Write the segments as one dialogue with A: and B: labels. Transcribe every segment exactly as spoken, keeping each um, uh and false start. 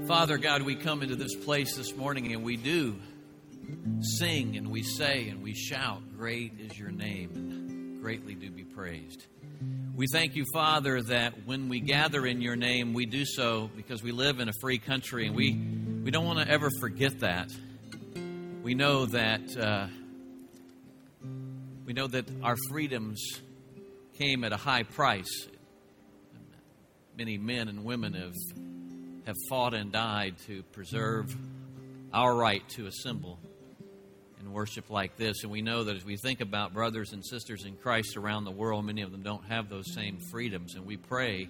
A: Father God, we come into this place this morning and we do sing and we say and we shout, great is your name and greatly do be praised. We thank you, Father, that when we gather in your name, we do so because we live in a free country, and we, we don't want to ever forget that. We know that uh, we know that our freedoms came at a high price. Many men and women have have fought and died to preserve our right to assemble and worship like this. And we know that as we think about brothers and sisters in Christ around the world, many of them don't have those same freedoms. And we pray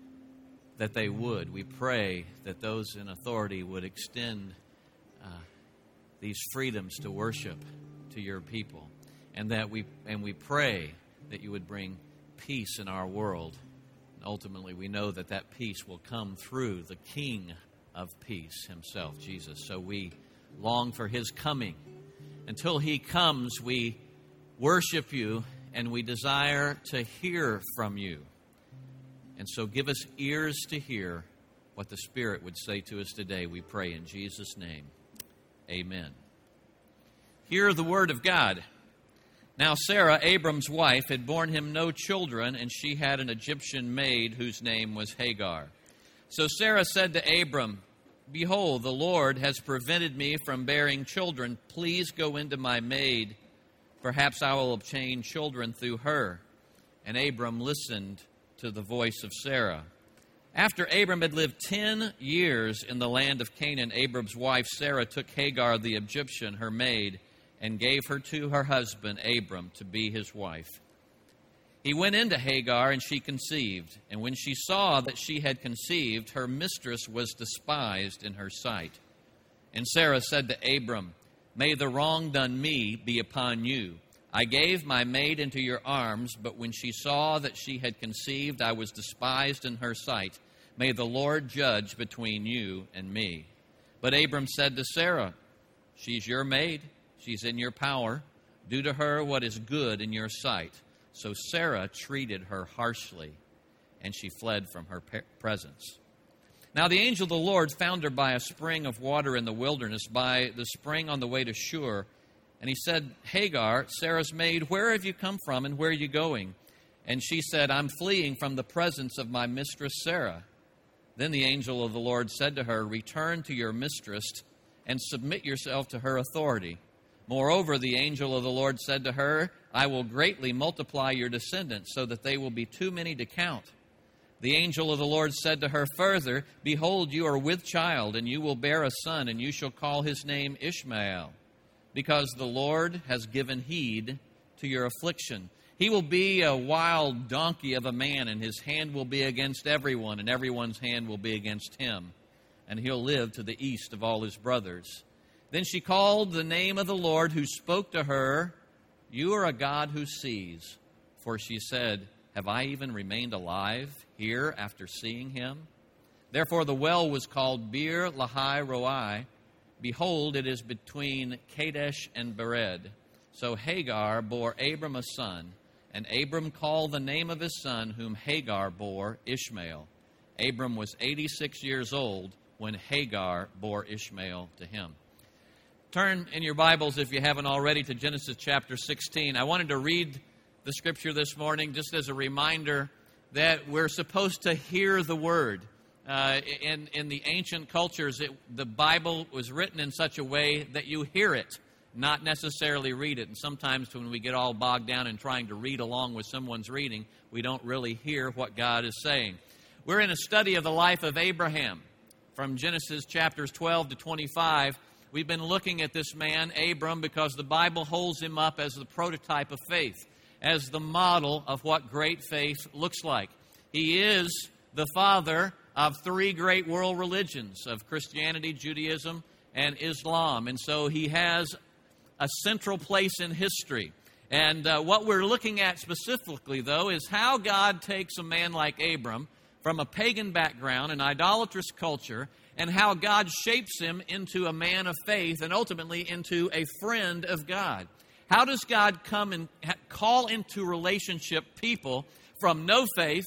A: that they would. We pray that those in authority would extend uh, these freedoms to worship to your people. And that we and we pray that you would bring peace in our world. Ultimately, we know that that peace will come through the King of Peace himself, Jesus. So we long for his coming. Until he comes, we worship you and we desire to hear from you. And so give us ears to hear what the Spirit would say to us today. We pray in Jesus' name. Amen. Hear the word of God. Now Sarah, Abram's wife, had borne him no children, and she had an Egyptian maid whose name was Hagar. So Sarah said to Abram, Behold, the Lord has prevented me from bearing children. Please go into my maid. Perhaps I will obtain children through her. And Abram listened to the voice of Sarah. After Abram had lived ten years in the land of Canaan, Abram's wife Sarah took Hagar the Egyptian, her maid, and gave her to her husband Abram to be his wife. He went into Hagar, and she conceived. And when she saw that she had conceived, her mistress was despised in her sight. And Sarah said to Abram, May the wrong done me be upon you. I gave my maid into your arms, but when she saw that she had conceived, I was despised in her sight. May the Lord judge between you and me. But Abram said to Sarah, She's your maid. She's in your power. Do to her what is good in your sight. So Sarah treated her harshly, and she fled from her presence. Now the angel of the Lord found her by a spring of water in the wilderness, by the spring on the way to Shur. And he said, Hagar, Sarah's maid, where have you come from, and where are you going? And she said, I'm fleeing from the presence of my mistress Sarah. Then the angel of the Lord said to her, Return to your mistress, and submit yourself to her authority. Moreover, the angel of the Lord said to her, I will greatly multiply your descendants, so that they will be too many to count. The angel of the Lord said to her further, Behold, you are with child, and you will bear a son, and you shall call his name Ishmael, because the Lord has given heed to your affliction. He will be a wild donkey of a man, and his hand will be against everyone, and everyone's hand will be against him. And he'll live to the east of all his brothers. Then she called the name of the Lord who spoke to her, You are a God who sees. For she said, Have I even remained alive here after seeing him? Therefore the well was called Beer Lahai Roi. Behold, it is between Kadesh and Bered. So Hagar bore Abram a son, and Abram called the name of his son, whom Hagar bore, Ishmael. Abram was eighty-six years old when Hagar bore Ishmael to him. Turn in your Bibles, if you haven't already, to Genesis chapter sixteen. I wanted to read the scripture this morning just as a reminder that we're supposed to hear the word. Uh, in, in the ancient cultures, it, the Bible was written in such a way that you hear it, not necessarily read it. And sometimes when we get all bogged down in trying to read along with someone's reading, we don't really hear what God is saying. We're in a study of the life of Abraham from Genesis chapters twelve to twenty-five. We've been looking at this man, Abram, because the Bible holds him up as the prototype of faith, as the model of what great faith looks like. He is the father of three great world religions, of Christianity, Judaism, and Islam. And so he has a central place in history. And uh, what we're looking at specifically, though, is how God takes a man like Abram from a pagan background, an idolatrous culture, and how God shapes him into a man of faith and ultimately into a friend of God. How does God come and call into relationship people from no faith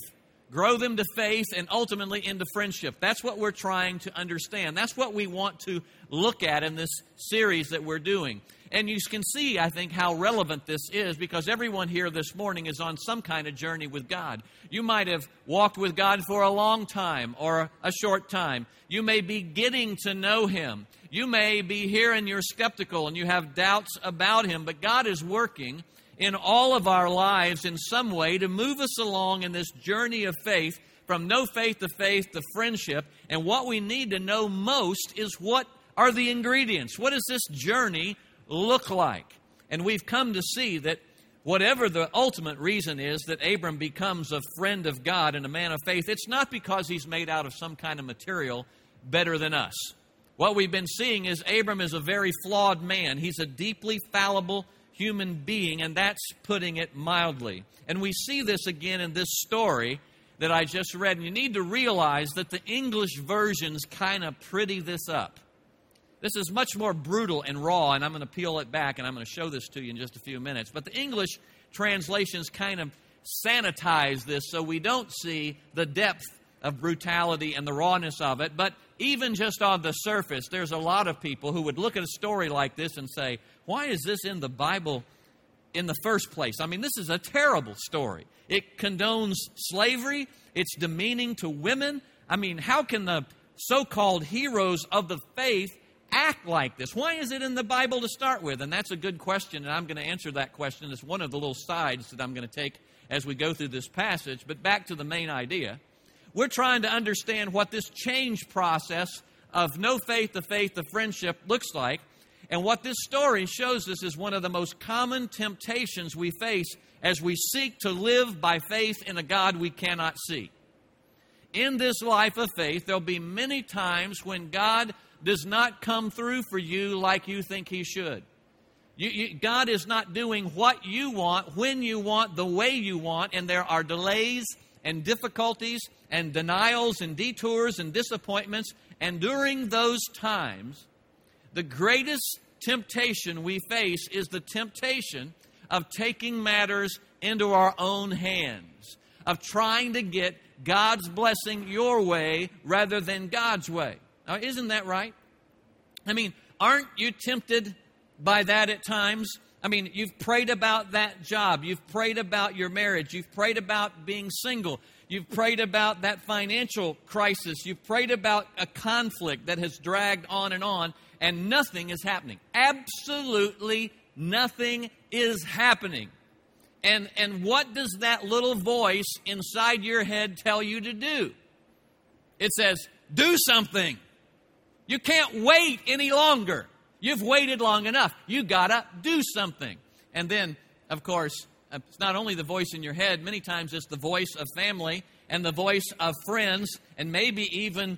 A: grow them to faith, and ultimately into friendship. That's what we're trying to understand. That's what we want to look at in this series that we're doing. And you can see, I think, how relevant this is, because everyone here this morning is on some kind of journey with God. You might have walked with God for a long time or a short time. You may be getting to know Him. You may be here and you're skeptical and you have doubts about Him, but God is working in all of our lives in some way to move us along in this journey of faith, from no faith to faith to friendship. And what we need to know most is, what are the ingredients? What does this journey look like? And we've come to see that whatever the ultimate reason is that Abram becomes a friend of God and a man of faith, it's not because he's made out of some kind of material better than us. What we've been seeing is Abram is a very flawed man. He's a deeply fallible human being, and that's putting it mildly. And we see this again in this story that I just read. And you need to realize that the English versions kind of pretty this up. This is much more brutal and raw, and I'm going to peel it back, and I'm going to show this to you in just a few minutes. But the English translations kind of sanitize this so we don't see the depth of brutality and the rawness of it. But even just on the surface, there's a lot of people who would look at a story like this and say, why is this in the Bible in the first place? I mean, this is a terrible story. It condones slavery. It's demeaning to women. I mean, how can the so-called heroes of the faith act like this? Why is it in the Bible to start with? And that's a good question, and I'm going to answer that question. It's one of the little sides that I'm going to take as we go through this passage. But back to the main idea. We're trying to understand what this change process of no faith to faith to friendship looks like. And what this story shows us is one of the most common temptations we face as we seek to live by faith in a God we cannot see. In this life of faith, there'll be many times when God does not come through for you like you think He should. You, you, God is not doing what you want, when you want, the way you want, and there are delays and difficulties and denials and detours and disappointments. And during those times, the greatest temptation we face is the temptation of taking matters into our own hands, of trying to get God's blessing your way rather than God's way. Now, isn't that right? I mean, aren't you tempted by that at times? I mean, you've prayed about that job. You've prayed about your marriage. You've prayed about being single. You've prayed about that financial crisis. You've prayed about a conflict that has dragged on and on, and nothing is happening. Absolutely nothing is happening. And, and what does that little voice inside your head tell you to do? It says, do something. You can't wait any longer. You've waited long enough. You gotta do something. And then, of course, it's not only the voice in your head. Many times it's the voice of family and the voice of friends and maybe even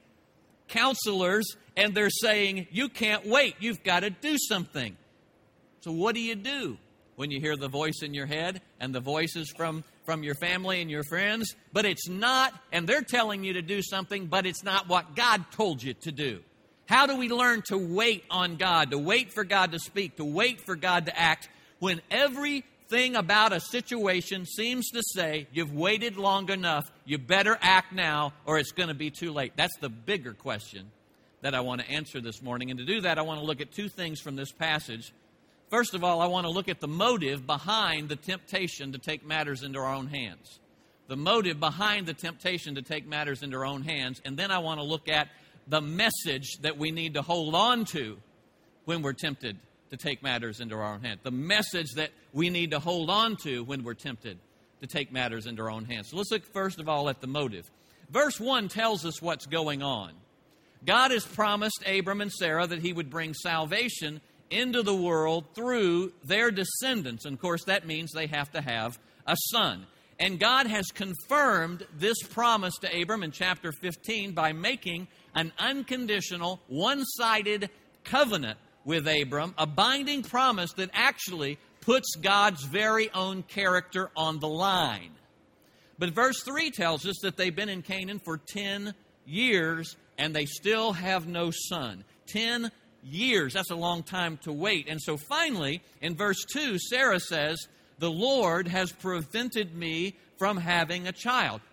A: counselors. And they're saying, you can't wait. You've got to do something. So what do you do when you hear the voice in your head and the voices from, from your family and your friends? But it's not, and they're telling you to do something, but it's not what God told you to do. How do we learn to wait on God, to wait for God to speak, to wait for God to act when everything about a situation seems to say, you've waited long enough, you better act now or it's going to be too late? That's the bigger question that I want to answer this morning. And to do that, I want to look at two things from this passage. First of all, I want to look at the motive behind the temptation to take matters into our own hands. The motive behind the temptation to take matters into our own hands. And then I want to look at the message that we need to hold on to when we're tempted to take matters into our own hands. The message that we need to hold on to when we're tempted to take matters into our own hands. So let's look first of all at the motive. Verse one tells us what's going on. God has promised Abram and Sarah that He would bring salvation into the world through their descendants. And of course, that means they have to have a son. And God has confirmed this promise to Abram in chapter fifteen by making an unconditional, one-sided covenant with Abram, a binding promise that actually puts God's very own character on the line. But verse three tells us that they've been in Canaan for ten years and they still have no son. Ten years, that's a long time to wait. And so finally, in verse two, Sarah says, the Lord has prevented me from having a child.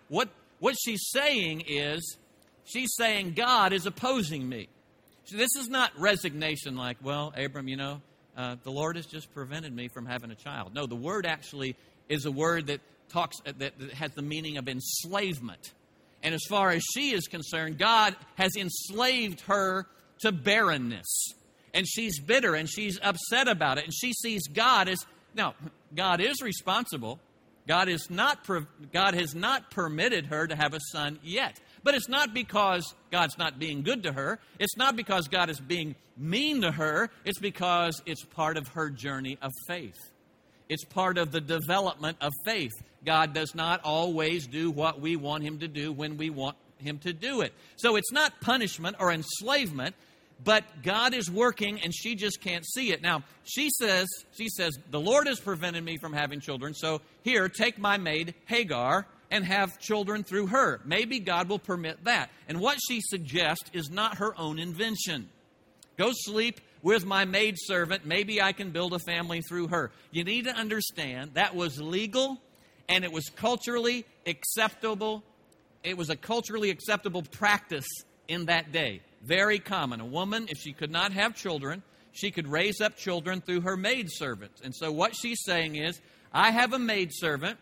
A: what, what she's saying is, she's saying God is opposing me. So this is not resignation like, well, Abram, you know, uh, the Lord has just prevented me from having a child. No, the word actually is a word that talks that, that has the meaning of enslavement. And as far as she is concerned, God has enslaved her to barrenness. And she's bitter and she's upset about it. And she sees God as, now, God is responsible. God is not. God has not permitted her to have a son yet. But it's not because God's not being good to her. It's not because God is being mean to her. It's because it's part of her journey of faith. It's part of the development of faith. God does not always do what we want Him to do when we want Him to do it. So it's not punishment or enslavement, but God is working and she just can't see it. Now, she says, she says, the Lord has prevented me from having children, so here, take my maid Hagar and have children through her. Maybe God will permit that. And what she suggests is not her own invention. Go sleep with my maidservant. Maybe I can build a family through her. You need to understand that was legal and it was culturally acceptable. It was a culturally acceptable practice in that day. Very common. A woman, if she could not have children, she could raise up children through her maidservant. And so what she's saying is, I have a maidservant,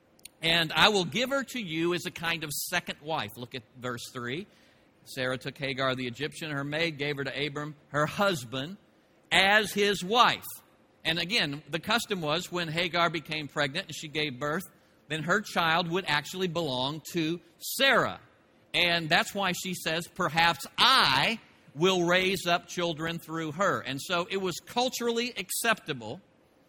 A: and I will give her to you as a kind of second wife. Look at verse three. Sarah took Hagar the Egyptian, her maid, gave her to Abram, her husband, as his wife. And again, the custom was when Hagar became pregnant and she gave birth, then her child would actually belong to Sarah. And that's why she says, perhaps I will raise up children through her. And so it was culturally acceptable.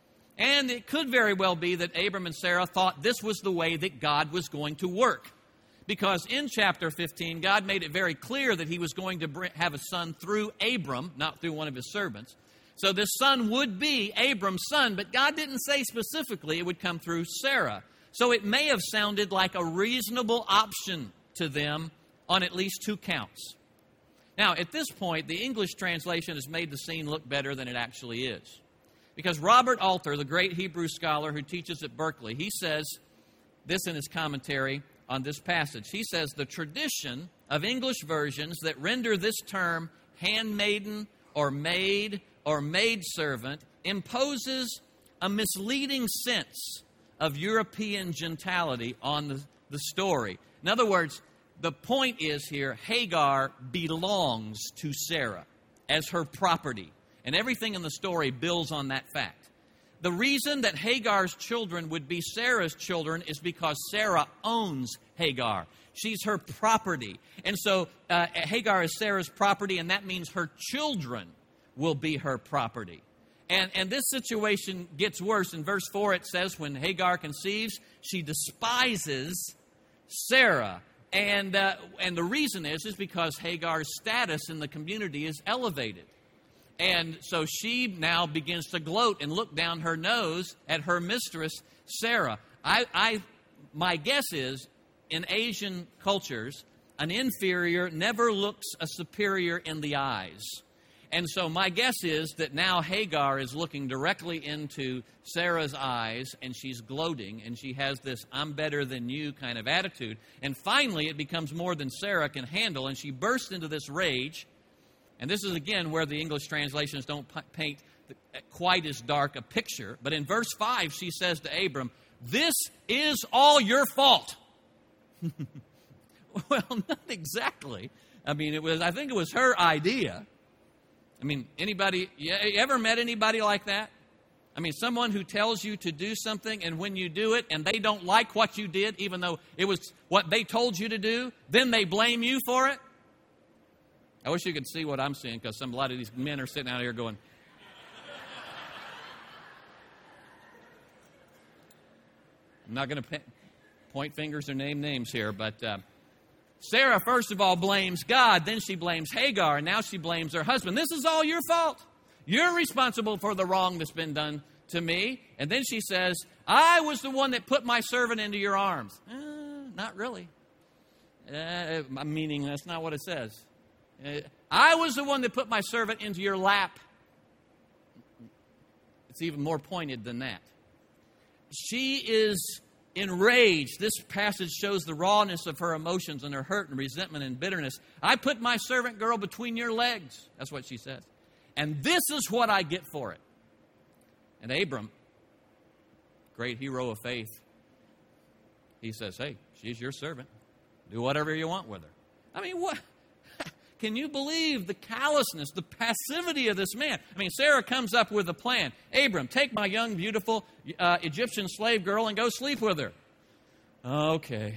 A: And it could very well be that Abram and Sarah thought this was the way that God was going to work. Because in chapter fifteen, God made it very clear that He was going to bring, have a son through Abram, not through one of his servants. So this son would be Abram's son, but God didn't say specifically it would come through Sarah. So it may have sounded like a reasonable option to them on at least two counts. Now, at this point, the English translation has made the scene look better than it actually is. Because Robert Alter, the great Hebrew scholar who teaches at Berkeley, he says this in his commentary on this passage. He says, the tradition of English versions that render this term handmaiden or maid or maidservant imposes a misleading sense of European gentility on the, the story. In other words, the point is here, Hagar belongs to Sarah as her property. And everything in the story builds on that fact. The reason that Hagar's children would be Sarah's children is because Sarah owns Hagar. She's her property. And so uh, Hagar is Sarah's property, and that means her children will be her property. And, and this situation gets worse. In verse four, it says, when Hagar conceives, she despises Sarah. And, uh, and the reason is, is because Hagar's status in the community is elevated. And so she now begins to gloat and look down her nose at her mistress, Sarah. I, I, my guess is, in Asian cultures, an inferior never looks a superior in the eyes. And so my guess is that now Hagar is looking directly into Sarah's eyes, and she's gloating, and she has this I'm better than you kind of attitude. And finally, it becomes more than Sarah can handle, and she bursts into this rage. And this is, again, where the English translations don't p- paint the, quite as dark a picture. But in verse five, she says to Abram, this is all your fault. Well, not exactly. I mean, it was. I think it was her idea. I mean, anybody, you ever met anybody like that? I mean, someone who tells you to do something, and when you do it, and they don't like what you did, even though it was what they told you to do, then they blame you for it? I wish you could see what I'm seeing, because some a lot of these men are sitting out here going, I'm not going to point fingers or name names here, but uh, Sarah, first of all, blames God. Then she blames Hagar, and now she blames her husband. This is all your fault. You're responsible for the wrong that's been done to me. And then she says, I was the one that put my servant into your arms. Uh, not really. Uh, meaning that's not what it says. Uh, I was the one that put my servant into your lap. It's even more pointed than that. She is enraged. This passage shows the rawness of her emotions and her hurt and resentment and bitterness. I put my servant girl between your legs. That's what she says. And this is what I get for it. And Abram, great hero of faith, he says, hey, she's your servant. Do whatever you want with her. I mean, what? Can you believe the callousness, the passivity of this man? I mean, Sarah comes up with a plan. Abram, take my young, beautiful uh, Egyptian slave girl and go sleep with her. Okay.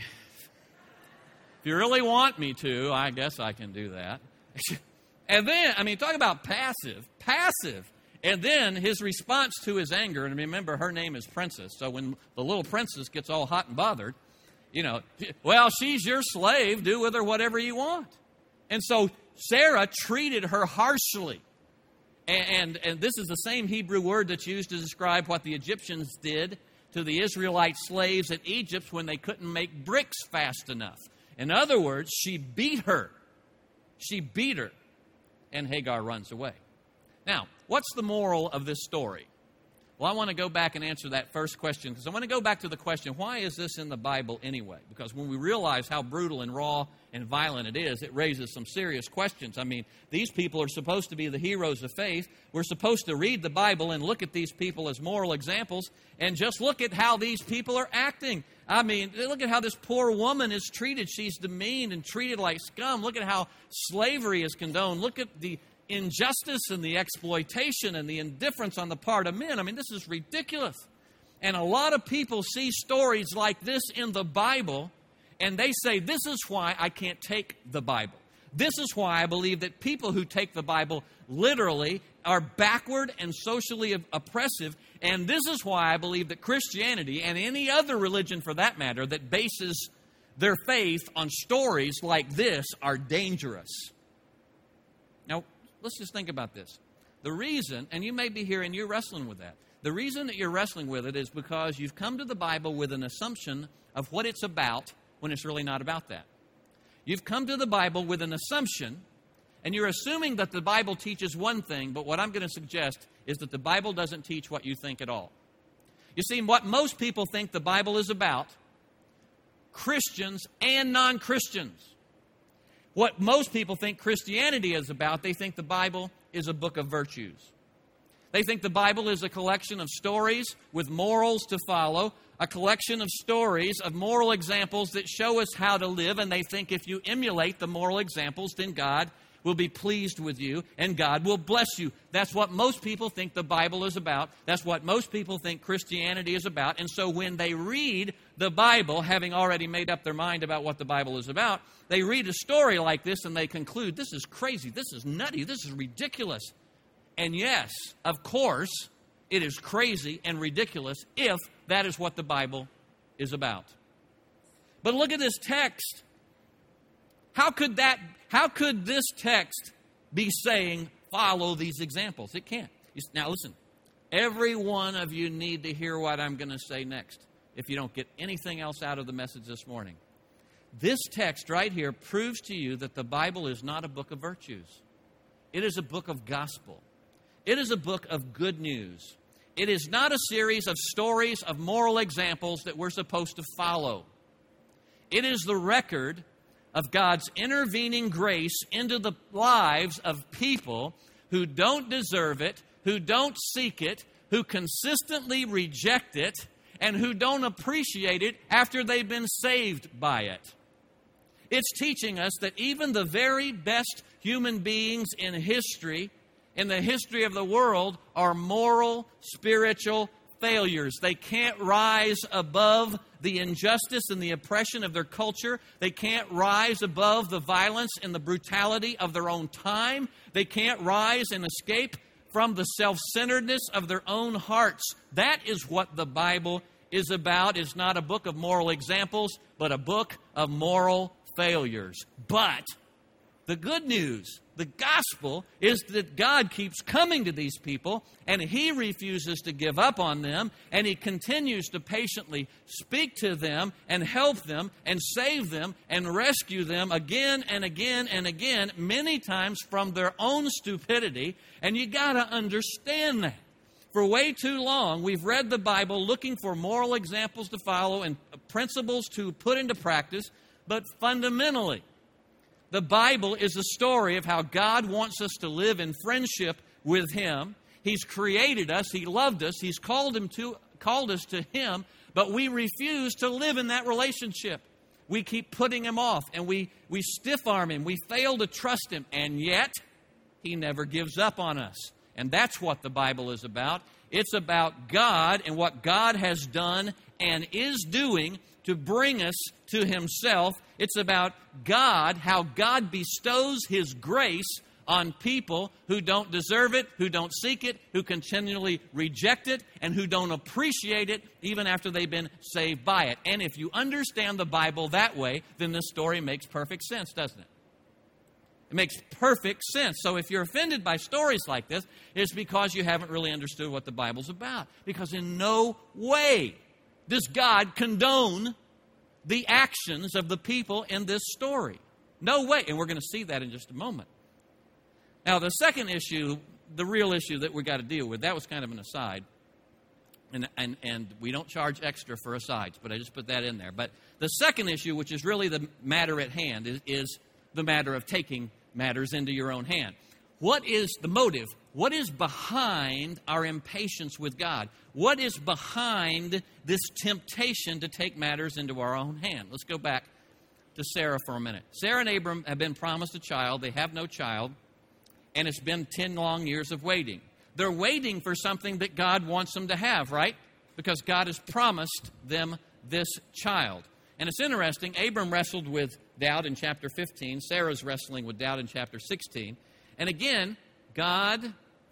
A: If you really want me to, I guess I can do that. And then, I mean, talk about passive. Passive. And then his response to his anger, and remember, her name is Princess. So when the little princess gets all hot and bothered, you know, well, she's your slave. Do with her whatever you want. And so Sarah treated her harshly. And, and, and this is the same Hebrew word that's used to describe what the Egyptians did to the Israelite slaves in Egypt when they couldn't make bricks fast enough. In other words, she beat her. She beat her. And Hagar runs away. Now, what's the moral of this story? Well, I want to go back and answer that first question because I want to go back to the question, why is this in the Bible anyway? Because when we realize how brutal and raw and violent it is, it raises some serious questions. I mean, these people are supposed to be the heroes of faith. We're supposed to read the Bible and look at these people as moral examples and just look at how these people are acting. I mean, look at how this poor woman is treated. She's demeaned and treated like scum. Look at how slavery is condoned. Look at the injustice and the exploitation and the indifference on the part of men. I mean, this is ridiculous. And a lot of people see stories like this in the Bible, and they say, this is why I can't take the Bible. This is why I believe that people who take the Bible literally are backward and socially oppressive. And this is why I believe that Christianity, and any other religion for that matter, that bases their faith on stories like this are dangerous. Now, let's just think about this. The reason, and you may be here and you're wrestling with that, the reason that you're wrestling with it is because you've come to the Bible with an assumption of what it's about when it's really not about that. You've come to the Bible with an assumption, and you're assuming that the Bible teaches one thing, but what I'm going to suggest is that the Bible doesn't teach what you think at all. You see, what most people think the Bible is about, Christians and non-Christians, what most people think Christianity is about, they think the Bible is a book of virtues. They think the Bible is a collection of stories with morals to follow, a collection of stories of moral examples that show us how to live, and they think if you emulate the moral examples, then God will be pleased with you and God will bless you. That's what most people think the Bible is about. That's what most people think Christianity is about. And so when they read the Bible, having already made up their mind about what the Bible is about, they read a story like this and they conclude, this is crazy, this is nutty, this is ridiculous. And yes, of course, it is crazy and ridiculous if that is what the Bible is about. But look at this text. How could that, how could this text be saying, follow these examples? It can't. Now listen, every one of you need to hear what I'm going to say next if you don't get anything else out of the message this morning. This text right here proves to you that the Bible is not a book of virtues. It is a book of gospel. It is a book of good news. It is not a series of stories of moral examples that we're supposed to follow. It is the record of God's intervening grace into the lives of people who don't deserve it, who don't seek it, who consistently reject it, and who don't appreciate it after they've been saved by it. It's teaching us that even the very best human beings in history, in the history of the world, are moral, spiritual failures. They can't rise above the injustice and the oppression of their culture. They can't rise above the violence and the brutality of their own time. They can't rise and escape from the self-centeredness of their own hearts. That is what the Bible is about. It's not a book of moral examples, but a book of moral failures. But the good news, the gospel, is that God keeps coming to these people and He refuses to give up on them, and He continues to patiently speak to them and help them and save them and rescue them again and again and again, many times from their own stupidity. And you got to understand that. For way too long, we've read the Bible looking for moral examples to follow and principles to put into practice, but fundamentally, the Bible is a story of how God wants us to live in friendship with Him. He's created us, He loved us, He's called him to called us to Him, but we refuse to live in that relationship. We keep putting Him off, and we, we stiff-arm Him. We fail to trust Him, and yet He never gives up on us. And that's what the Bible is about. It's about God and what God has done and is doing to bring us to Himself. It's about God, how God bestows His grace on people who don't deserve it, who don't seek it, who continually reject it, and who don't appreciate it even after they've been saved by it. And if you understand the Bible that way, then this story makes perfect sense, doesn't it? It makes perfect sense. So if you're offended by stories like this, it's because you haven't really understood what the Bible's about. Because in no way does God condone the actions of the people in this story. No way. And we're going to see that in just a moment. Now, the second issue, the real issue that we've got to deal with, that was kind of an aside. And, and, and we don't charge extra for asides, but I just put that in there. But the second issue, which is really the matter at hand, is, is the matter of taking matters into your own hand. What is the motive? What is behind our impatience with God? What is behind this temptation to take matters into our own hand? Let's go back to Sarah for a minute. Sarah and Abram have been promised a child. They have no child. And it's been ten long years of waiting. They're waiting for something that God wants them to have, right? Because God has promised them this child. And it's interesting, Abram wrestled with doubt in chapter fifteen. Sarah's wrestling with doubt in chapter sixteen. And again, God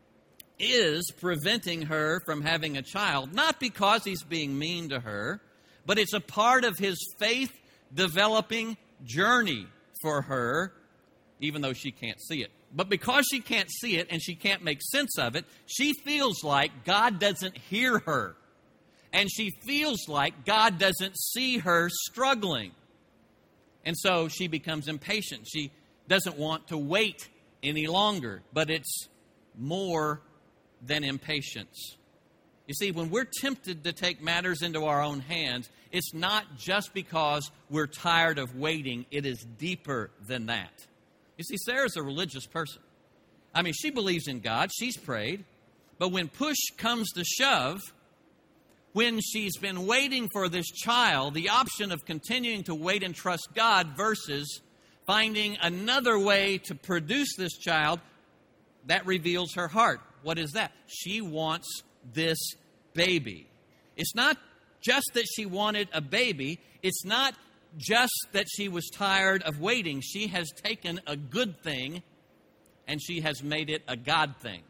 A: is preventing her from having a child, not because He's being mean to her, but it's a part of His faith-developing journey for her, even though she can't see it. But because she can't see it and she can't make sense of it, she feels like God doesn't hear her. And she feels like God doesn't see her struggling. And so she becomes impatient. She doesn't want to wait any longer. But it's more than impatience. You see, when we're tempted to take matters into our own hands, it's not just because we're tired of waiting. It is deeper than that. You see, Sarah's a religious person. I mean, she believes in God. She's prayed. But when push comes to shove, when she's been waiting for this child, the option of continuing to wait and trust God versus finding another way to produce this child, that reveals her heart. What is that? She wants this baby. It's not just that she wanted a baby. It's not just that she was tired of waiting. She has taken a good thing and she has made it a God thing.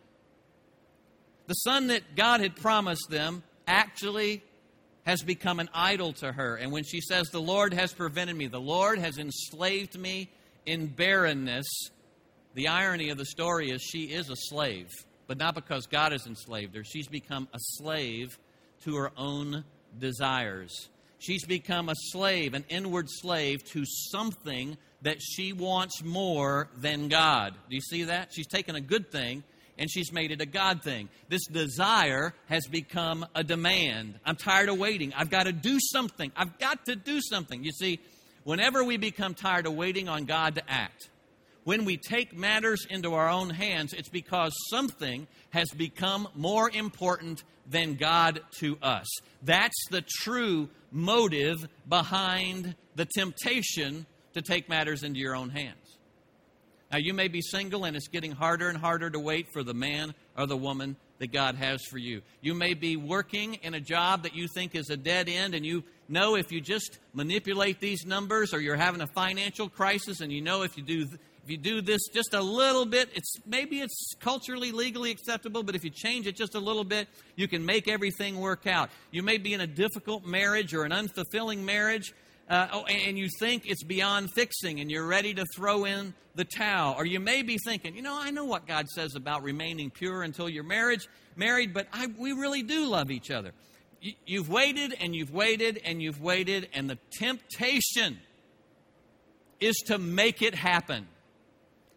A: The son that God had promised them actually has become an idol to her. And when she says, the Lord has prevented me, the Lord has enslaved me in barrenness, the irony of the story is she is a slave, but not because God has enslaved her. She's become a slave to her own desires. She's become a slave, an inward slave to something that she wants more than God. Do you see that? She's taken a good thing and she's made it a God thing. This desire has become a demand. I'm tired of waiting. I've got to do something. I've got to do something. You see, whenever we become tired of waiting on God to act, when we take matters into our own hands, it's because something has become more important than God to us. That's the true motive behind the temptation to take matters into your own hands. Now, you may be single and it's getting harder and harder to wait for the man or the woman that God has for you. You may be working in a job that you think is a dead end, and you know if you just manipulate these numbers, or you're having a financial crisis and you know if you do if you do this just a little bit, it's maybe it's culturally, legally acceptable, but if you change it just a little bit, you can make everything work out. You may be in a difficult marriage or an unfulfilling marriage, Uh, oh, and you think it's beyond fixing and you're ready to throw in the towel. Or you may be thinking, you know, I know what God says about remaining pure until you're marriage, married, but I, we really do love each other. You, you've waited and you've waited and you've waited, and the temptation is to make it happen.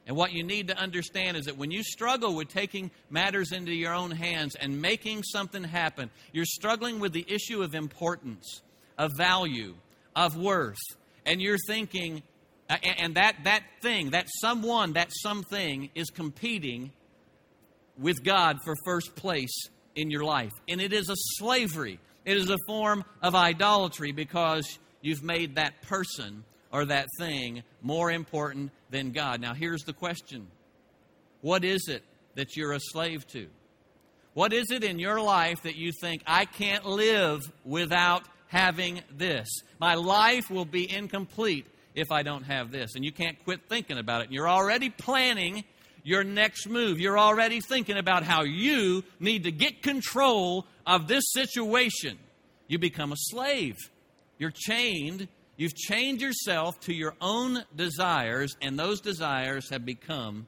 A: And what you need to understand is that when you struggle with taking matters into your own hands and making something happen, you're struggling with the issue of importance, of value, of worth. And you're thinking, and that, that thing, that someone, that something is competing with God for first place in your life. And it is a slavery. It is a form of idolatry because you've made that person or that thing more important than God. Now, here's the question. What is it that you're a slave to? What is it in your life that you think, I can't live without having this? My life will be incomplete if I don't have this. And you can't quit thinking about it. You're already planning your next move. You're already thinking about how you need to get control of this situation. You become a slave. You're chained. You've chained yourself to your own desires, and those desires have become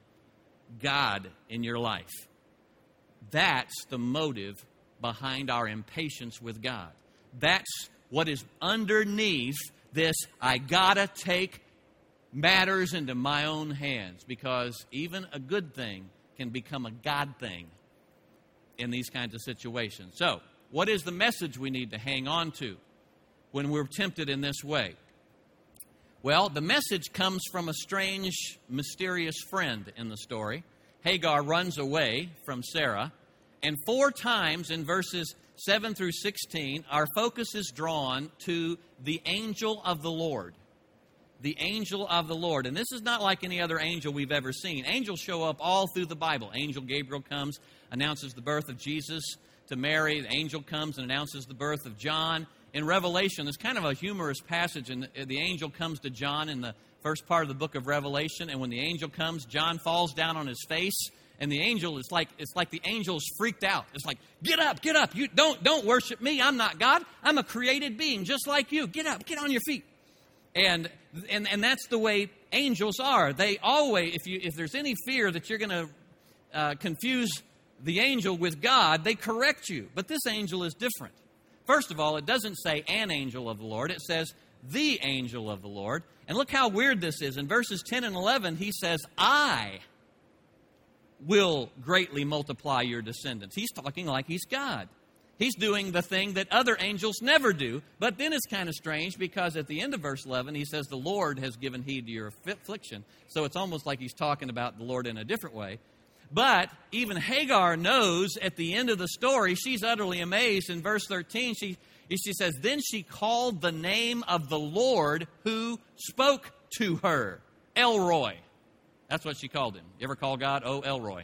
A: God in your life. That's the motive behind our impatience with God. That's what is underneath this, I gotta take matters into my own hands, because even a good thing can become a God thing in these kinds of situations. So, what is the message we need to hang on to when we're tempted in this way? Well, the message comes from a strange, mysterious friend in the story. Hagar runs away from Sarah, and four times in verses seven through sixteen, our focus is drawn to the angel of the Lord. The angel of the Lord. And this is not like any other angel we've ever seen. Angels show up all through the Bible. Angel Gabriel comes, announces the birth of Jesus to Mary. The angel comes and announces the birth of John. In Revelation, there's kind of a humorous passage, and the angel comes to John in the first part of the book of Revelation, and when the angel comes, John falls down on his face, and the angel is like, it's like the angel is freaked out. It's like, get up, get up. You don't, don't worship me. I'm not God. I'm a created being just like you. Get up, get on your feet. And and and that's the way angels are. They always, if you if there's any fear that you're going to uh, confuse the angel with God, they correct you. But this angel is different. First of all, it doesn't say an angel of the Lord. It says the angel of the Lord. And look how weird this is. In verses ten and eleven, he says, I will greatly multiply your descendants. He's talking like he's God. He's doing the thing that other angels never do. But then it's kind of strange because at the end of verse eleven, he says, the Lord has given heed to your affliction. So it's almost like he's talking about the Lord in a different way. But even Hagar knows at the end of the story, she's utterly amazed. In verse thirteen, she, she says, then she called the name of the Lord who spoke to her. El Roi. That's what she called him. You ever call God, oh, El Roi?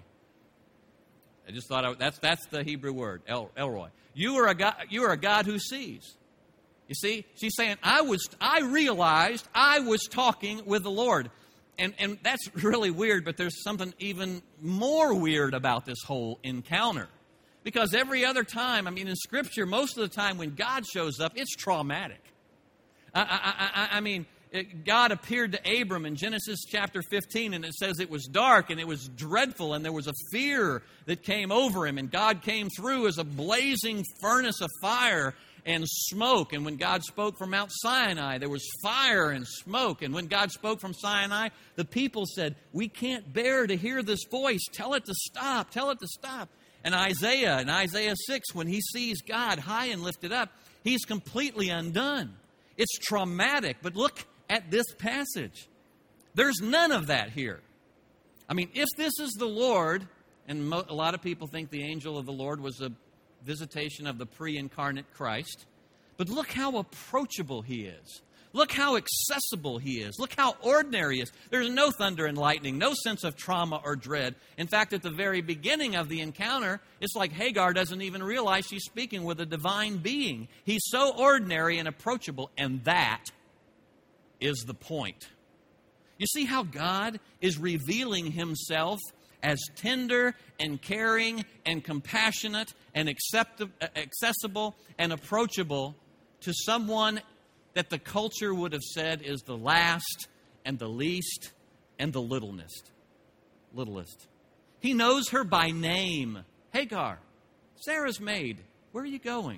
A: I just thought I, that's that's the Hebrew word, El, El Roi. You are a God. You are a God who sees. You see, she's saying, I was. I realized I was talking with the Lord, and and that's really weird. But there's something even more weird about this whole encounter, because every other time, I mean, in Scripture, most of the time when God shows up, it's traumatic. I I I, I mean. It, God appeared to Abram in Genesis chapter fifteen, and it says it was dark and it was dreadful, and there was a fear that came over him, and God came through as a blazing furnace of fire and smoke. And when God spoke from Mount Sinai, there was fire and smoke. And when God spoke from Sinai, the people said, we can't bear to hear this voice. Tell it to stop. Tell it to stop. And Isaiah, in Isaiah six, when he sees God high and lifted up, he's completely undone. It's traumatic, but look at this passage. There's none of that here. I mean, if this is the Lord, and mo- a lot of people think the angel of the Lord was a visitation of the pre-incarnate Christ, but look how approachable he is. Look how accessible he is. Look how ordinary he is. There's no thunder and lightning, no sense of trauma or dread. In fact, at the very beginning of the encounter, it's like Hagar doesn't even realize she's speaking with a divine being. He's so ordinary and approachable, and that is the point. You see how God is revealing himself as tender and caring and compassionate and accept- accessible and approachable to someone that the culture would have said is the last and the least and the littlest. Littlest. He knows her by name. Hagar, Sarah's maid, where are you going?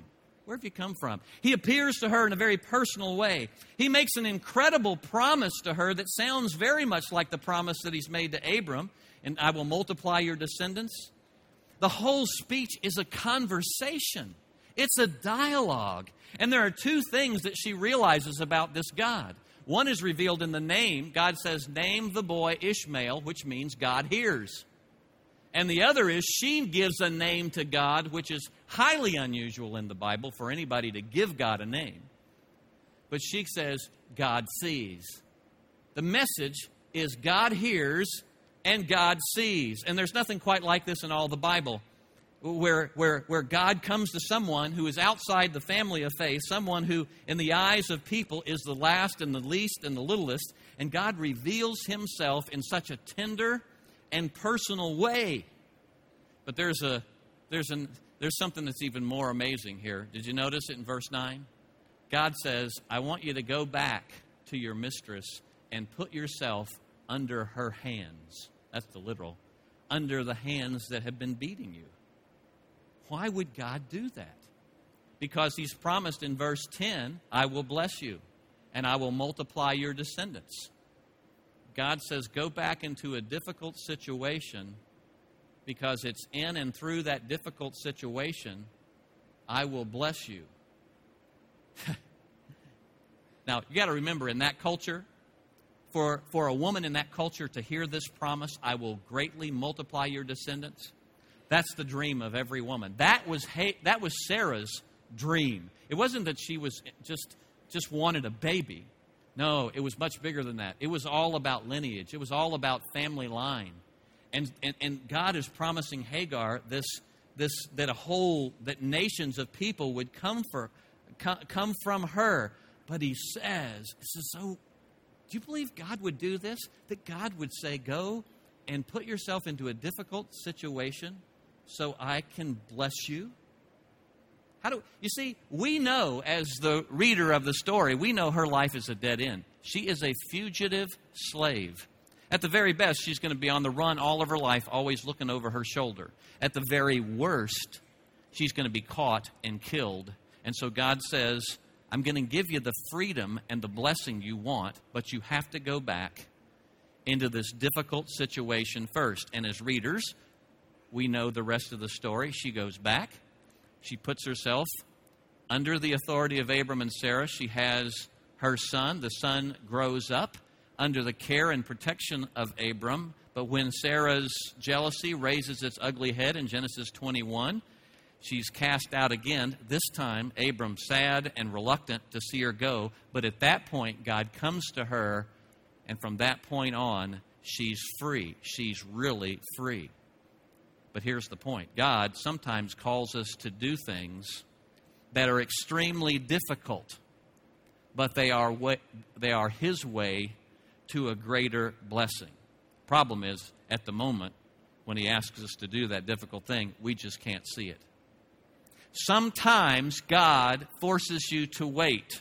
A: Where have you come from? He appears to her in a very personal way. He makes an incredible promise to her that sounds very much like the promise that he's made to Abram, and I will multiply your descendants. The whole speech is a conversation. It's a dialogue. And there are two things that she realizes about this God. One is revealed in the name. God says, name the boy Ishmael, which means God hears. And the other is she gives a name to God, which is highly unusual in the Bible for anybody to give God a name. But she says, God sees. The message is God hears and God sees. And there's nothing quite like this in all the Bible, where, where, where God comes to someone who is outside the family of faith, someone who in the eyes of people is the last and the least and the littlest, and God reveals himself in such a tender and personal way. But there's a there's an there's something that's even more amazing here. Did you notice it in verse nine? God says, I want you to go back to your mistress and put yourself under her hands. That's the literal. Under the hands that have been beating you. Why would God do that? Because he's promised in verse ten, I will bless you and I will multiply your descendants. God says, go back into a difficult situation, because it's in and through that difficult situation, I will bless you. Now, you got to remember, in that culture, for, for a woman in that culture to hear this promise, I will greatly multiply your descendants, that's the dream of every woman. That was that was Sarah's dream. It wasn't that she was just, just wanted a baby. No, it was much bigger than that. It was all about lineage. It was all about family line. And, and, and God is promising Hagar this, this that a whole, that nations of people would come, for, come from her. But he says, this is so, do you believe God would do this? That God would say, go and put yourself into a difficult situation so I can bless you? How do you see, we know, as the reader of the story, we know her life is a dead end. She is a fugitive slave. At the very best, she's going to be on the run all of her life, always looking over her shoulder. At the very worst, she's going to be caught and killed. And so God says, I'm going to give you the freedom and the blessing you want, but you have to go back into this difficult situation first. And as readers, we know the rest of the story. She goes back. She puts herself under the authority of Abram and Sarah. She has her son. The son grows up under the care and protection of Abram. But when Sarah's jealousy raises its ugly head in Genesis twenty-one, she's cast out again. This time, Abram sad and reluctant to see her go. But at that point, God comes to her, and from that point on, she's free. She's really free. But here's the point. God sometimes calls us to do things that are extremely difficult, but they are way, they are His way to a greater blessing. Problem is, at the moment, when He asks us to do that difficult thing, we just can't see it. Sometimes God forces you to wait.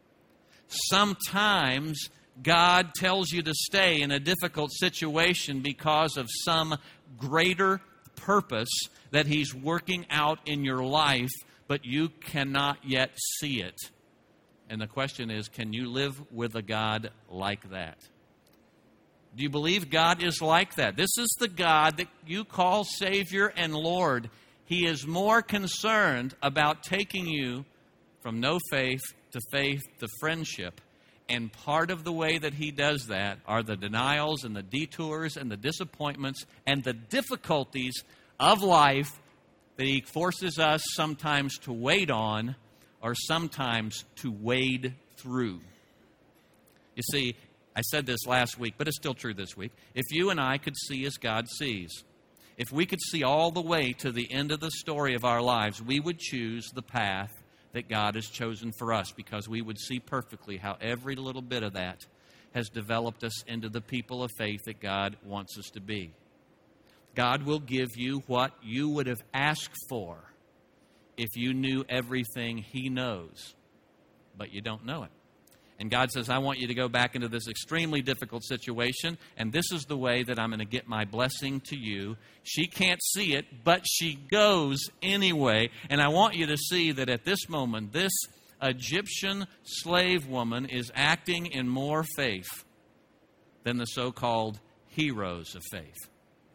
A: Sometimes God tells you to stay in a difficult situation because of some greater purpose that He's working out in your life, but you cannot yet see it. And the question is, can you live with a God like that? Do you believe God is like that? This is the God that you call Savior and Lord. He is more concerned about taking you from no faith to faith to friendship. And part of the way that He does that are the denials and the detours and the disappointments and the difficulties of life that He forces us sometimes to wait on or sometimes to wade through. You see, I said this last week, but it's still true this week. If you and I could see as God sees, if we could see all the way to the end of the story of our lives, we would choose the path that God has chosen for us, because we would see perfectly how every little bit of that has developed us into the people of faith that God wants us to be. God will give you what you would have asked for if you knew everything He knows, but you don't know it. And God says, I want you to go back into this extremely difficult situation, and this is the way that I'm going to get my blessing to you. She can't see it, but she goes anyway. And I want you to see that at this moment, this Egyptian slave woman is acting in more faith than the so-called heroes of faith.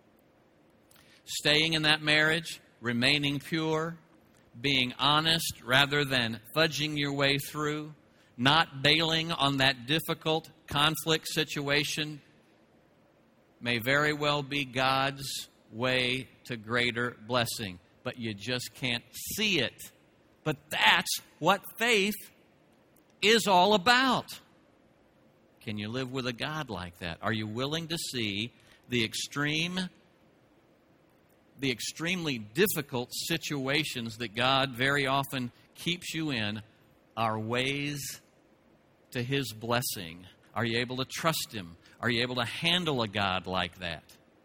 A: Staying in that marriage, remaining pure, being honest rather than fudging your way through, not bailing on that difficult conflict situation may very well be God's way to greater blessing. But you just can't see it. But that's what faith is all about. Can you live with a God like that? Are you willing to see the extreme, the extremely difficult situations that God very often keeps you in are ways to His blessing? Are you able to trust Him? Are you able to handle a God like that?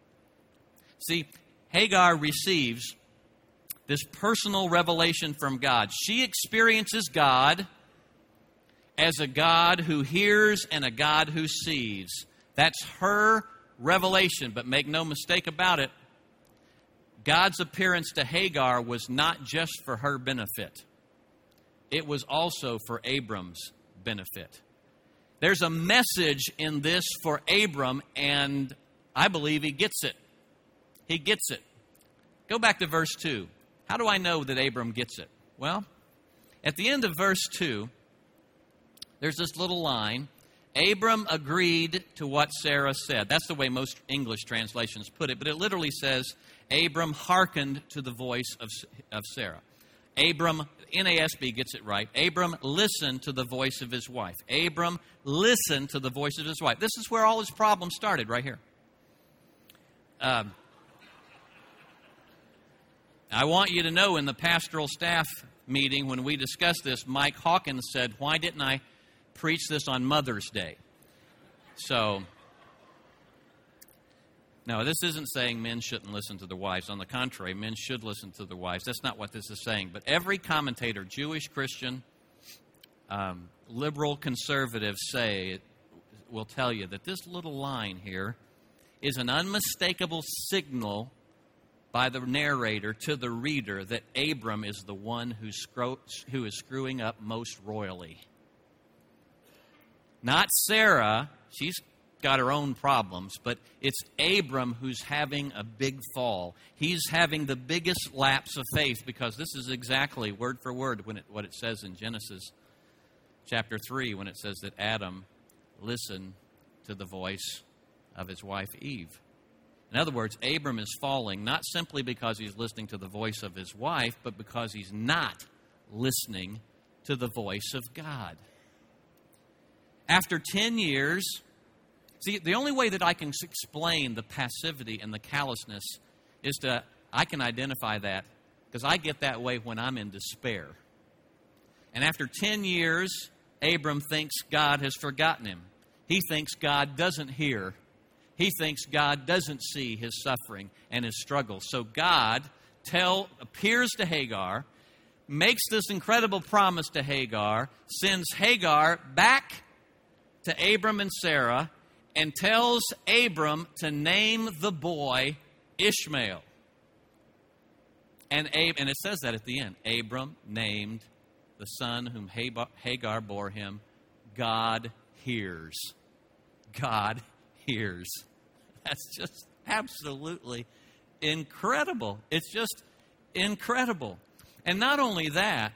A: See, Hagar receives this personal revelation from God. She experiences God as a God who hears and a God who sees. That's her revelation. But make no mistake about it, God's appearance to Hagar was not just for her benefit. It was also for Abram's benefit. There's a message in this for Abram, and I believe he gets it. He gets it. Go back to verse two. How do I know that Abram gets it? Well, at the end of verse two, there's this little line. Abram agreed to what Sarah said. That's the way most English translations put it, but it literally says, Abram hearkened to the voice of, of Sarah. Abram, N A S B gets it right. Abram listened to the voice of his wife. Abram listened to the voice of his wife. This is where all his problems started, right here. Um, I want you to know in the pastoral staff meeting when we discussed this, Mike Hawkins said, why didn't I preach this on Mother's Day? So, no, this isn't saying men shouldn't listen to their wives. On the contrary, men should listen to their wives. That's not what this is saying. But every commentator, Jewish, Christian, um, liberal, conservative, say, will tell you that this little line here is an unmistakable signal by the narrator to the reader that Abram is the one who's screw, who is screwing up most royally. Not Sarah. She's got her own problems, but it's Abram who's having a big fall. He's having the biggest lapse of faith because this is exactly word for word when it, what it says in Genesis chapter three when it says that Adam listened to the voice of his wife Eve. In other words, Abram is falling not simply because he's listening to the voice of his wife, but because he's not listening to the voice of God. After ten years, see, the only way that I can explain the passivity and the callousness is to, I can identify that because I get that way when I'm in despair. And after ten years, Abram thinks God has forgotten him. He thinks God doesn't hear. He thinks God doesn't see his suffering and his struggle. So God tell, appears to Hagar, makes this incredible promise to Hagar, sends Hagar back to Abram and Sarah, and tells Abram to name the boy Ishmael. And, Ab- and it says that at the end. Abram named the son whom Hagar bore him, God hears. God hears. That's just absolutely incredible. It's just incredible. And not only that,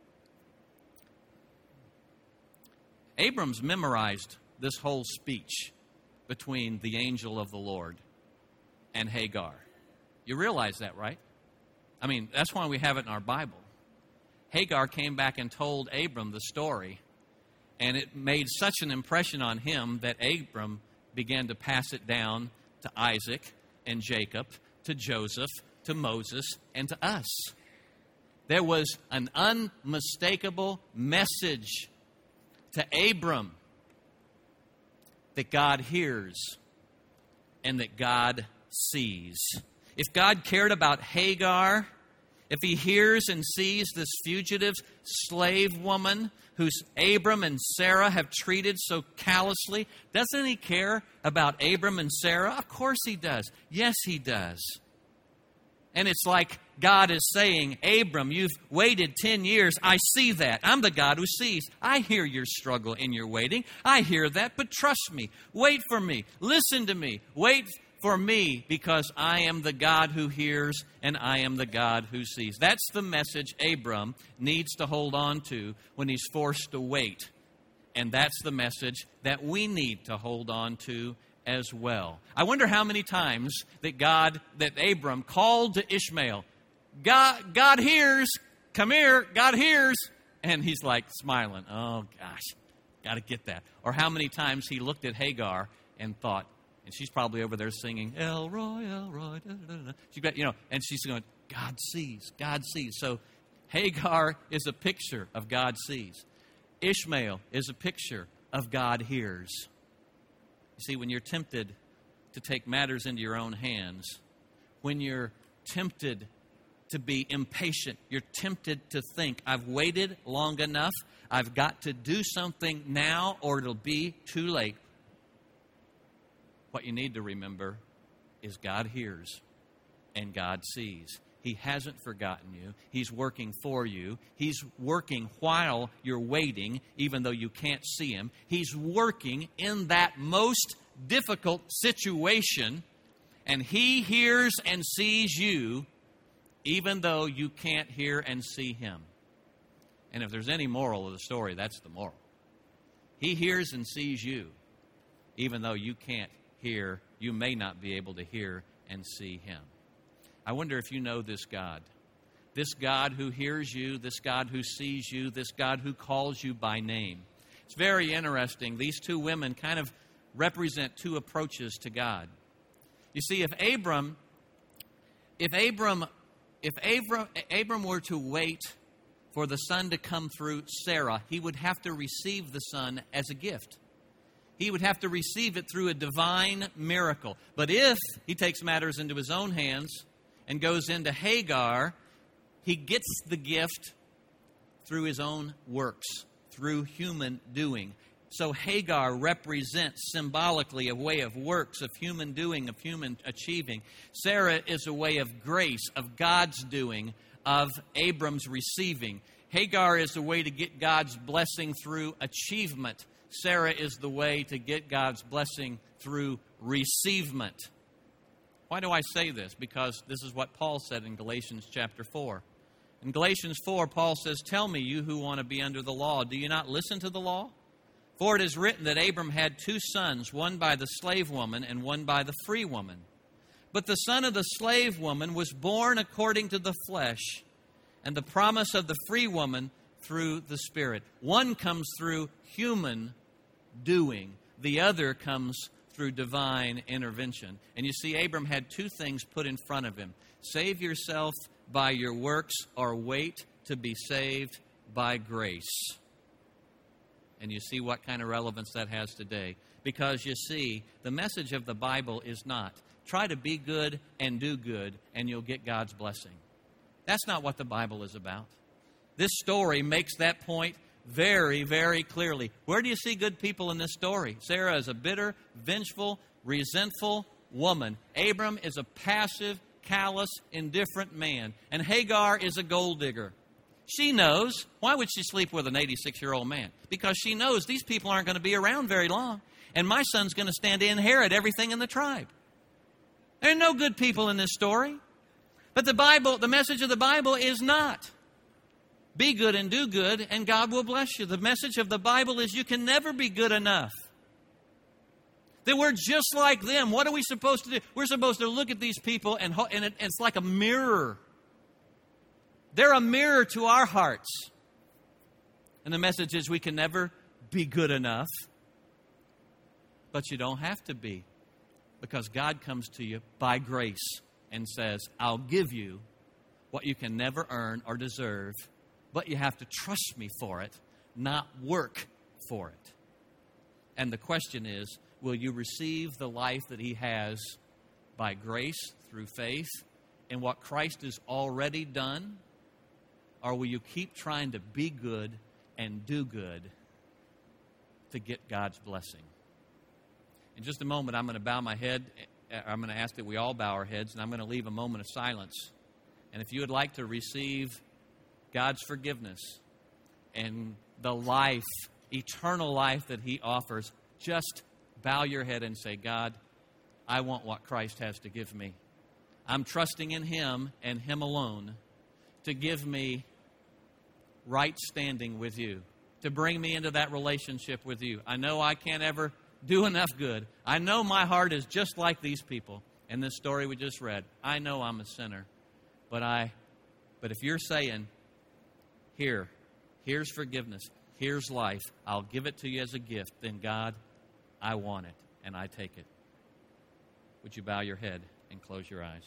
A: Abram's memorized this whole speech between the angel of the Lord and Hagar. You realize that, right? I mean, that's why we have it in our Bible. Hagar came back and told Abram the story, and it made such an impression on him that Abram began to pass it down to Isaac and Jacob, to Joseph, to Moses, and to us. There was an unmistakable message to Abram that God hears and that God sees. If God cared about Hagar, if he hears and sees this fugitive slave woman whose Abram and Sarah have treated so callously, doesn't he care about Abram and Sarah? Of course he does. Yes, he does. And it's like God is saying, Abram, you've waited ten years. I see that. I'm the God who sees. I hear your struggle in your waiting. I hear that, but trust me. Wait for me. Listen to me. Wait for me, because I am the God who hears and I am the God who sees. That's the message Abram needs to hold on to when he's forced to wait. And that's the message that we need to hold on to as well. I wonder how many times that God, that Abram called to Ishmael, God, God hears, come here, God hears. And he's like smiling, oh gosh, got to get that. Or how many times he looked at Hagar and thought, and she's probably over there singing, El Roy, El Roy, da, da, da. She got, you know, and she's going, God sees, God sees. So Hagar is a picture of God sees. Ishmael is a picture of God hears. You see, when you're tempted to take matters into your own hands, when you're tempted to be impatient, you're tempted to think, I've waited long enough, I've got to do something now or it'll be too late. What you need to remember is God hears and God sees. He hasn't forgotten you. He's working for you. He's working while you're waiting, even though you can't see Him. He's working in that most difficult situation, and He hears and sees you, even though you can't hear and see Him. And if there's any moral of the story, that's the moral. He hears and sees you, even though you can't hear, you may not be able to hear and see Him. I wonder if you know this God. This God who hears you, this God who sees you, this God who calls you by name. It's very interesting. These two women kind of represent two approaches to God. You see, if Abram, if Abram, if Abram, Abram were to wait for the son to come through Sarah, he would have to receive the son as a gift. He would have to receive it through a divine miracle. But if he takes matters into his own hands and goes into Hagar, he gets the gift through his own works, through human doing. So Hagar represents symbolically a way of works, of human doing, of human achieving. Sarah is a way of grace, of God's doing, of Abram's receiving. Hagar is a way to get God's blessing through achievement. Sarah is the way to get God's blessing through receivement. Why do I say this? Because this is what Paul said in Galatians chapter four. In Galatians four, Paul says, "Tell me, you who want to be under the law, do you not listen to the law? For it is written that Abram had two sons, one by the slave woman and one by the free woman. But the son of the slave woman was born according to the flesh, and the promise of the free woman through the Spirit." One comes through human doing. The other comes through divine intervention. And you see, Abram had two things put in front of him. Save yourself by your works, or wait to be saved by grace. And you see what kind of relevance that has today. Because you see, the message of the Bible is not, try to be good and do good, and you'll get God's blessing. That's not what the Bible is about. This story makes that point very, very clearly. Where do you see good people in this story? Sarah is a bitter, vengeful, resentful woman. Abram is a passive, callous, indifferent man. And Hagar is a gold digger. She knows. Why would she sleep with an eighty-six-year-old man? Because she knows these people aren't going to be around very long. And my son's going to stand to inherit everything in the tribe. There are no good people in this story. But the Bible, the message of the Bible is not be good and do good, and God will bless you. The message of the Bible is you can never be good enough. That we're just like them. What are we supposed to do? We're supposed to look at these people, and, and it, it's like a mirror. They're a mirror to our hearts. And the message is we can never be good enough. But you don't have to be. Because God comes to you by grace and says, I'll give you what you can never earn or deserve, but you have to trust me for it, not work for it. And the question is, will you receive the life that He has by grace through faith in what Christ has already done? Or will you keep trying to be good and do good to get God's blessing? In just a moment, I'm going to bow my head. I'm going to ask that we all bow our heads, and I'm going to leave a moment of silence. And if you would like to receive God's forgiveness and the life, eternal life that He offers, just bow your head and say, God, I want what Christ has to give me. I'm trusting in Him and Him alone to give me right standing with You, to bring me into that relationship with You. I know I can't ever do enough good. I know my heart is just like these people in this story we just read. I know I'm a sinner. But I, but if you're saying, here, here's forgiveness, here's life, I'll give it to you as a gift, then God, I want it, and I take it. Would you bow your head and close your eyes?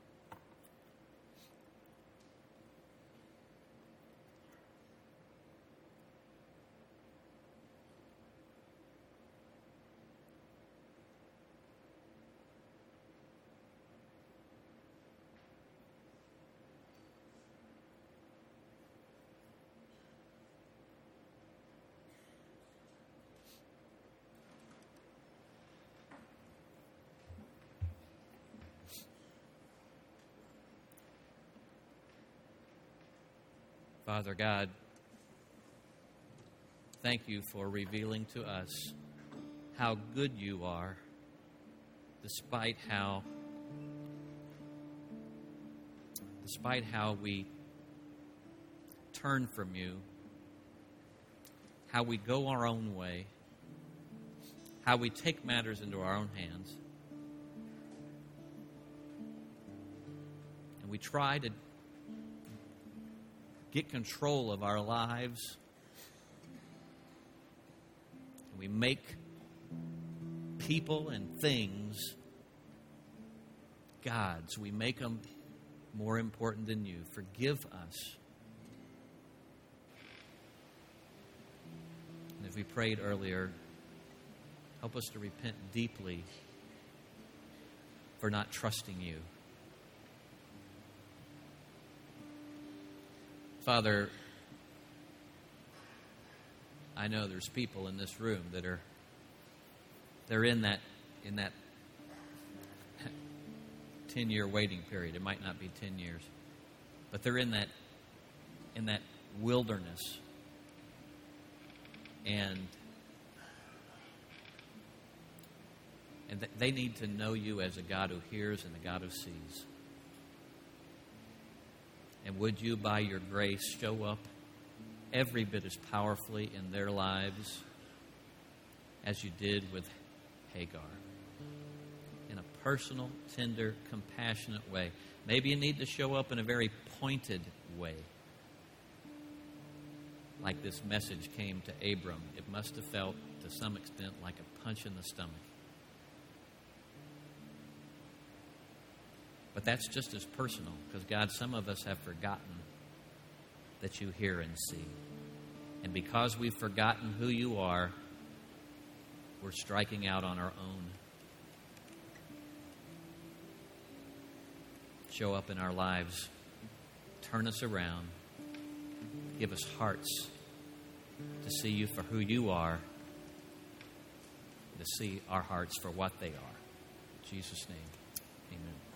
A: Father God, thank You for revealing to us how good You are, despite how, despite how we turn from You, how we go our own way, how we take matters into our own hands, and we try to get control of our lives. We make people and things gods. We make them more important than You. Forgive us. And as we prayed earlier, help us to repent deeply for not trusting You. Father, I know there's people in this room that are they're in that in that ten-year waiting period. It might not be ten years, but they're in that in that wilderness, and and they need to know You as a God who hears and a God who sees. And would You, by Your grace, show up every bit as powerfully in their lives as You did with Hagar, in a personal, tender, compassionate way. Maybe You need to show up in a very pointed way, like this message came to Abram. It must have felt, to some extent, like a punch in the stomach. But that's just as personal, because, God, some of us have forgotten that You hear and see. And because we've forgotten who You are, we're striking out on our own. Show up in our lives. Turn us around. Give us hearts to see You for who You are, to see our hearts for what they are. In Jesus' name, amen.